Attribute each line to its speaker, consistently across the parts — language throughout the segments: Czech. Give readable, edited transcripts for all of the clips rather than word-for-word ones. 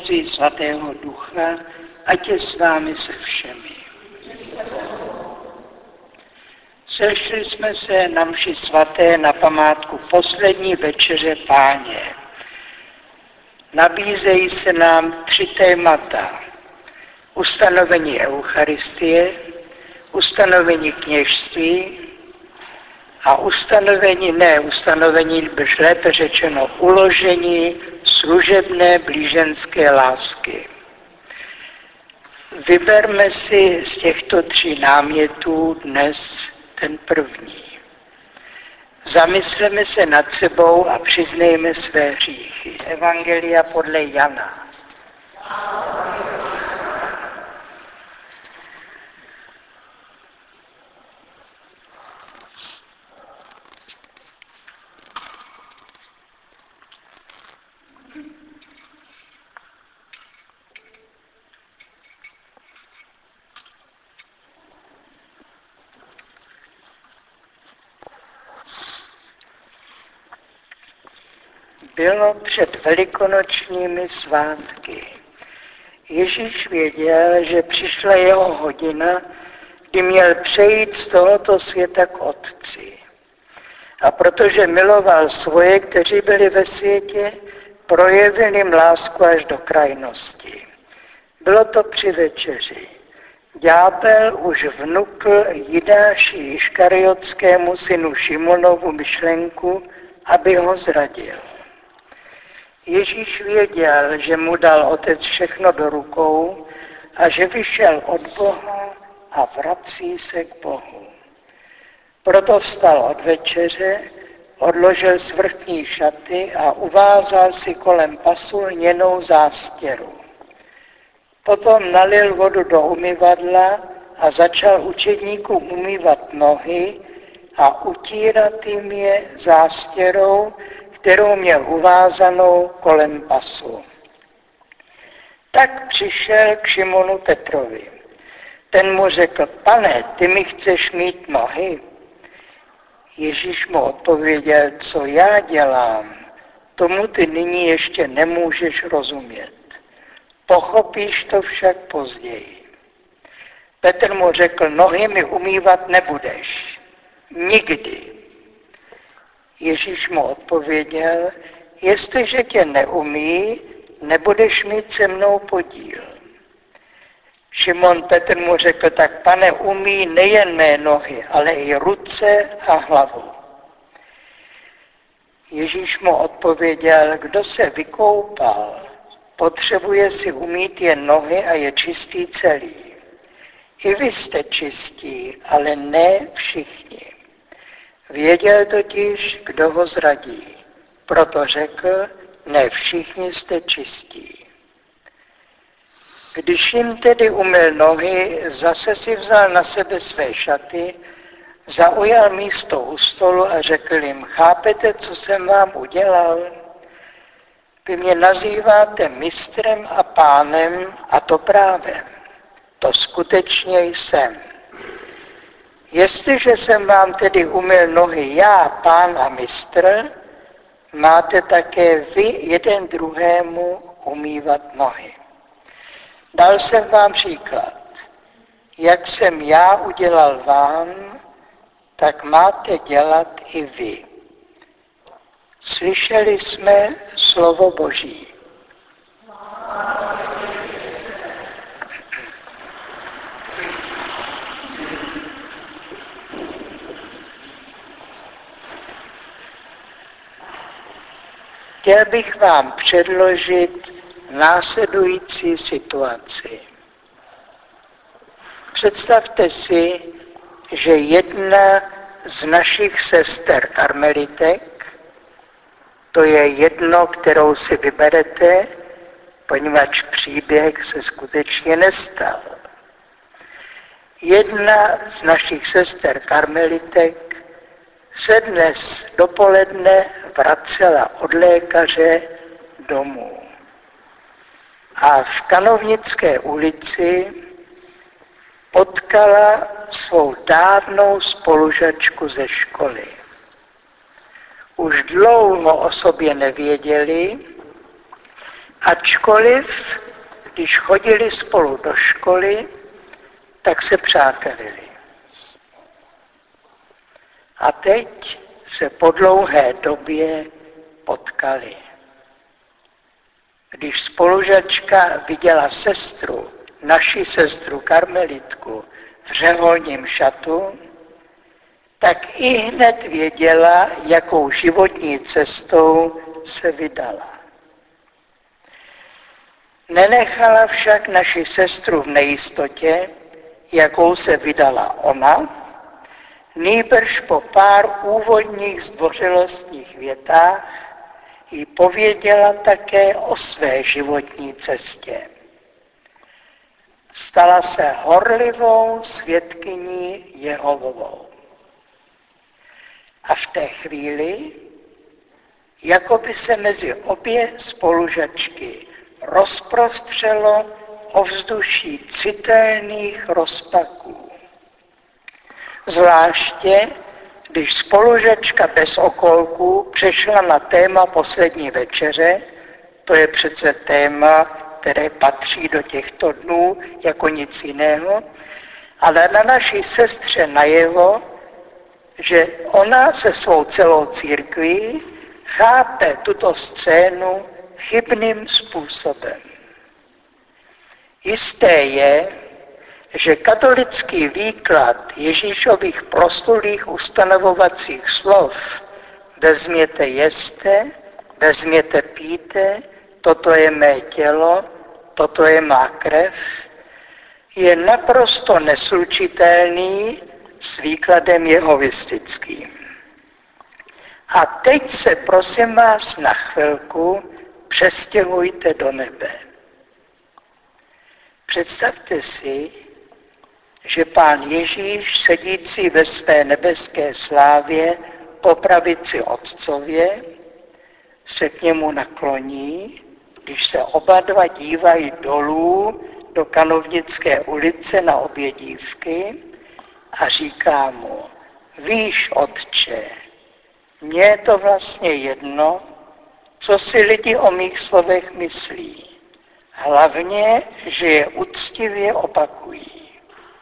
Speaker 1: společenství Svatého Ducha, ať je s vámi se všemi. Sešli jsme se na mši svaté na památku poslední večeře Páně. Nabízejí se nám 3 témata. Ustanovení Eucharistie, ustanovení kněžství a ustanovení, lépe řečeno, uložení služebné blíženské lásky. Vyberme si z těchto 3 námětů dnes ten první. Zamysleme se nad sebou a přiznejme své hříchy. Evangelia podle Jana. Bylo před velikonočními svátky. Ježíš věděl, že přišla jeho hodina, kdy měl přejít z tohoto světa k Otci. A protože miloval svoje, kteří byli ve světě, projevil jim lásku až do krajnosti. Bylo to při večeři. Ďábel už vnukl Jidáši Iškariotskému synu Šimonovu myšlenku, aby ho zradil. Ježíš věděl, že mu dal Otec všechno do rukou a že vyšel od Boha a vrací se k Bohu. Proto vstal od večeře, odložil svrchní šaty a uvázal si kolem pasu lněnou zástěru. Potom nalil vodu do umyvadla a začal učedníkům umývat nohy a utírat jim je zástěrou, kterou měl uvázanou kolem pasu. Tak přišel k Šimonu Petrovi. Ten mu řekl: Pane, ty mi chceš mýt nohy? Ježíš mu odpověděl: Co já dělám, tomu ty nyní ještě nemůžeš rozumět. Pochopíš to však později. Petr mu řekl: Nohy mi umývat nebudeš. Nikdy. Ježíš mu odpověděl: Jestliže tě neumí, nebudeš mít se mnou podíl. Šimon Petr mu řekl: Tak Pane, umí nejen mé nohy, ale i ruce a hlavu. Ježíš mu odpověděl: Kdo se vykoupal, potřebuje si umýt jen nohy a je čistý celý. I vy jste čistí, ale ne všichni. Věděl totiž, kdo ho zradí. Proto řekl: Ne všichni jste čistí. Když jim tedy umyl nohy, zase si vzal na sebe své šaty, zaujal místo u stolu a řekl jim: Chápete, co jsem vám udělal? Vy mě nazýváte mistrem a pánem, a to právem. To skutečně jsem. Jestliže jsem vám tedy umyl nohy já, pán a mistr, máte také vy jeden druhému umývat nohy. Dal jsem vám příklad. Jak jsem já udělal vám, tak máte dělat i vy. Slyšeli jsme slovo Boží. Chtěl bych vám předložit následující situaci. Představte si, že jedna z našich sester karmelitek, to je jedno, kterou si vyberete, poněvadž příběh se skutečně nestal. Jedna z našich sester karmelitek se dnes dopoledne vracela od lékaře domů. A v Kanovnické ulici potkala svou dávnou spolužačku ze školy. Už dlouho o sobě nevěděli Ačkoliv, když chodili spolu do školy, tak se přátelili. A teď se po dlouhé době potkali. Když spolužačka viděla sestru, naši sestru karmelitku, v řeholním šatu, tak i hned věděla, jakou životní cestou se vydala. Nenechala však naši sestru v nejistotě, jakou se vydala ona, nýbrž po pár úvodních zdvořilostních větách jí pověděla také o své životní cestě. Stala se horlivou svědkyní Jehovovou. A v té chvíli, jako by se mezi obě spolužačky rozprostřelo ovzduší citelných rozpaků. Zvláště, když spolužačka bez okolků přešla na téma poslední večeře, to je přece téma, které patří do těchto dnů jako nic jiného, ale na naší sestře najevo, že ona se svou celou církví chápe tuto scénu chybným způsobem. Jisté je, že katolický výklad Ježíšových proslulých ustanovovacích slov vezměte jeste, vezměte píte, toto je mé tělo, toto je má krev, je naprosto neslučitelný s výkladem jehovistickým. A teď se prosím vás na chvilku přestěhujte do nebe. Představte si, že Pán Ježíš, sedící ve své nebeské slávě po pravici Otcově, se k němu nakloní, když se oba dva dívají dolů do Kanovnické ulice na obě dívky a říká mu, víš, Otče, mně je to vlastně jedno, co si lidi o mých slovech myslí. Hlavně, že je úctivě opakují.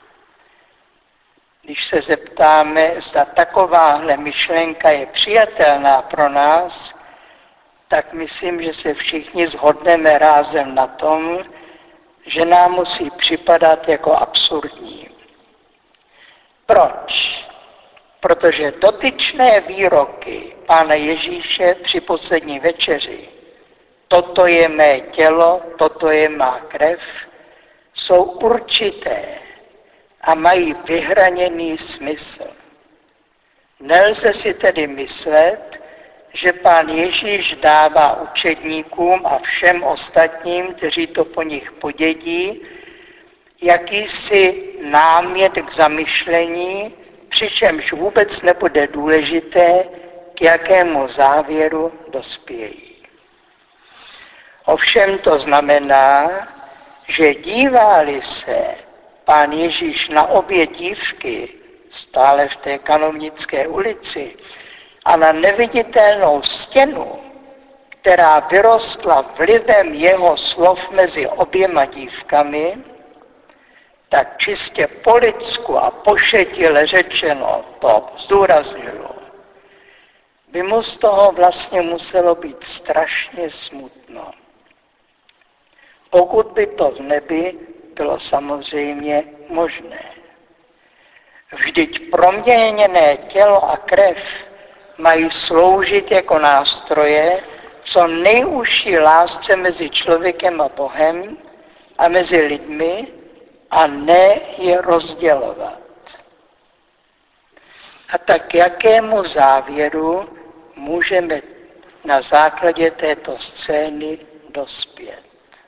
Speaker 1: Když se zeptáme, zda takováhle myšlenka je přijatelná pro nás, tak myslím, že se všichni shodneme rázem na tom, že nám musí připadat jako absurdní. Proč? Protože dotyčné výroky Pána Ježíše při poslední večeři, toto je mé tělo, toto je má krev, jsou určité a mají vyhraněný smysl. Nelze si tedy myslet, že Pán Ježíš dává učedníkům a všem ostatním, kteří to po nich podědí, jakýsi námět k zamyšlení, přičemž vůbec nebude důležité, k jakému závěru dospějí. Ovšem to znamená, že dívá-li se Pán Ježíš na obě dívky, stále v té Kanovnické ulici, a na neviditelnou stěnu, která vyrostla vlivem jeho slov mezi oběma dívkami, tak čistě po lidsku a pošetile řečeno, to zdůrazňuju, by mu z toho vlastně muselo být strašně smutno. Pokud by to v nebi bylo samozřejmě možné. Vždyť proměněné tělo a krev mají sloužit jako nástroje co nejužší lásce mezi člověkem a Bohem a mezi lidmi a ne je rozdělovat. A tak jakému závěru můžeme na základě této scény dospět?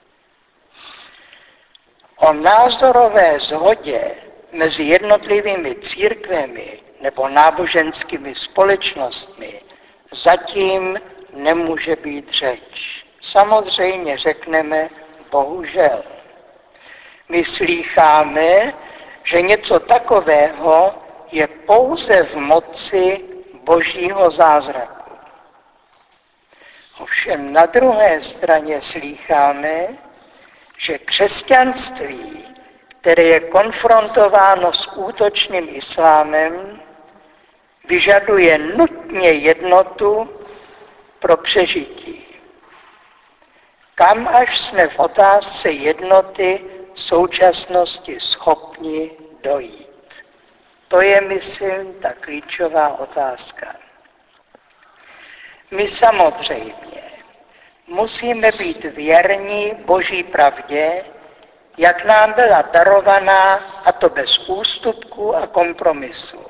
Speaker 1: O názorové shodě mezi jednotlivými církvemi nebo náboženskými společnostmi zatím nemůže být řeč. Samozřejmě řekneme bohužel. My slýcháme, že něco takového je pouze v moci Božího zázraku. Ovšem na druhé straně slýcháme, že křesťanství, které je konfrontováno s útočným islámem, vyžaduje nutně jednotu pro přežití. Kam až jsme v otázce jednoty současnosti schopni dojít? To je, myslím, ta klíčová otázka. My samozřejmě musíme být věrní Boží pravdě, jak nám byla darovaná, a to bez ústupků a kompromisů.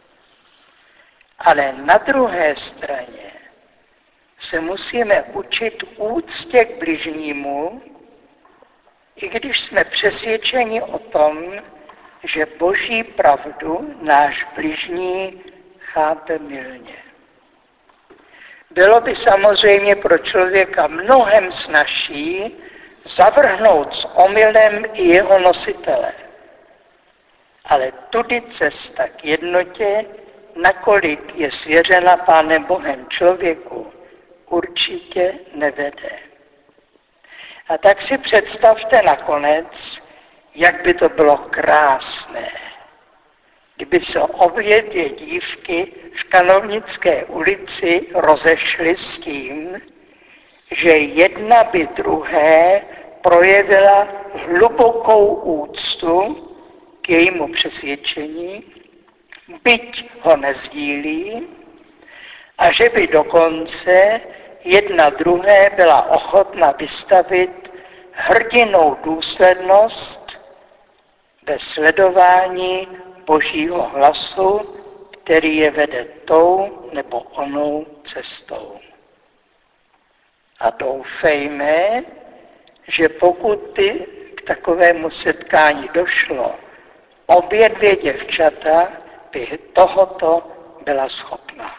Speaker 1: Ale na druhé straně se musíme učit úctě k bližnímu, i když jsme přesvědčeni o tom, že Boží pravdu náš bližní chápe mylně. Bylo by samozřejmě pro člověka mnohem snazší zavrhnout s omylem i jeho nositele. Ale tudy cesta k jednotě, nakolik je svěřena Pánem Bohem člověku, určitě nevede. A tak si představte nakonec, jak by to bylo krásné, kdyby se obě dvě dívky v Kanovnické ulici rozešly s tím, že jedna by druhé projevila hlubokou úctu k jejímu přesvědčení, byť ho nezdílí, a že by dokonce jedna druhé byla ochotna vystavit hrdinou důslednost ve sledování Božího hlasu, který je vede tou nebo onou cestou. A doufejme, že pokud by k takovému setkání došlo, obě dvě děvčata by tohoto byla schopná.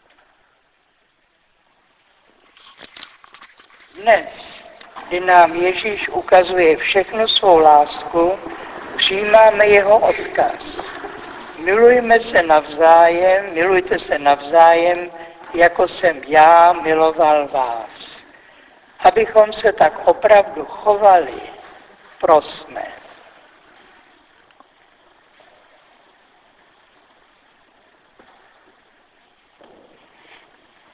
Speaker 1: Dnes, kdy nám Ježíš ukazuje všechnu svou lásku, přijímáme jeho odkaz. Milujme se navzájem, milujte se navzájem, jako jsem já miloval vás. Abychom se tak opravdu chovali, prosme.